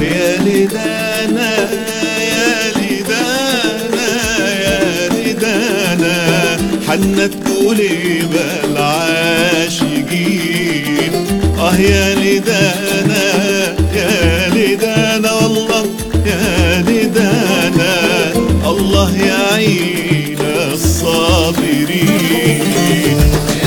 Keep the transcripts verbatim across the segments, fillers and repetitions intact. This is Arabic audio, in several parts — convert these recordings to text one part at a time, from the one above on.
يا لدانا يا لدانا يا لدانا حنت قلوب العاشقين. اه يا لدانا يا لدانا والله يا لدانا الله يعين الصابرين.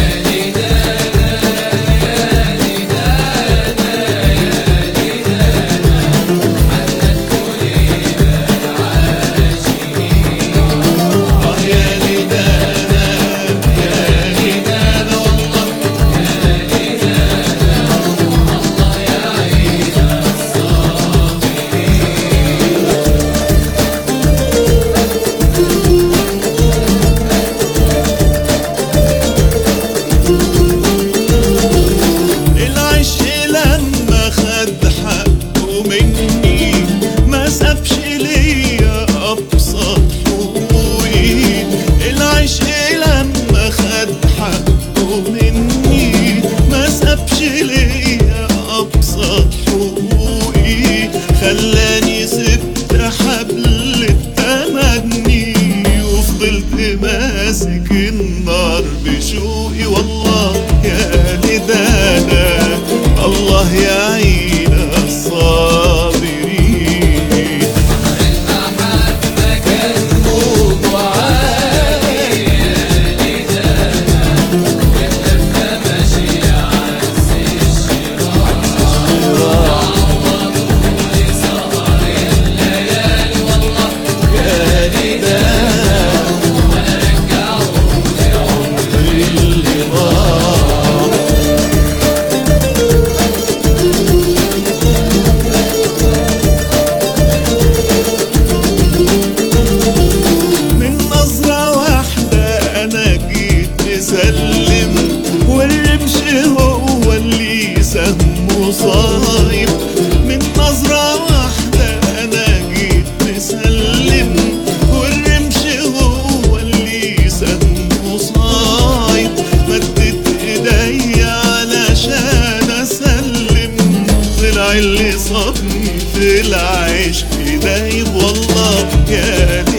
خلاني سبت حبل التمني وفضلت ماسك النار بشوقي. والله يا لدانا الله يعين الصابرين. المحبة كالموج وعالي يا لدانا والدفة ماشية عكس الشراع. سلم والرمش هو اللي سهمه صايب. من نظرة واحدة أنا جيت مسلم والرمش هو اللي سهمه صايب. مدت إيدي علشان أسلم طلع اللي صابني في العشق دايب. والله يا